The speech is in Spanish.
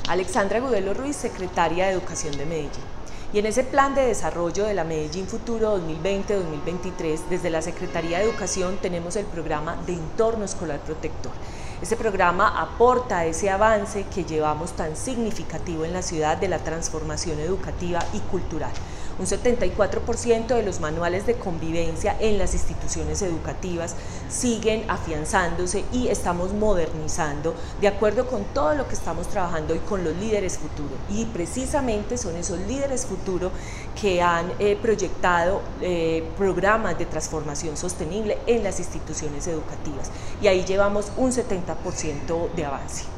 Alexandra Gudelo Ruiz, secretaria de Educación de Medellín. Y en ese plan de desarrollo de la Medellín Futuro 2020-2023, desde la Secretaría de Educación tenemos el programa de Entorno Escolar Protector. Este programa aporta ese avance que llevamos tan significativo en la ciudad de la transformación educativa y cultural. Un 74% de los manuales de convivencia en las instituciones educativas siguen afianzándose y estamos modernizando de acuerdo con todo lo que estamos trabajando hoy con los líderes futuro. Y precisamente son esos líderes futuro que han proyectado programas de transformación sostenible en las instituciones educativas. Y ahí llevamos un 70% de avance.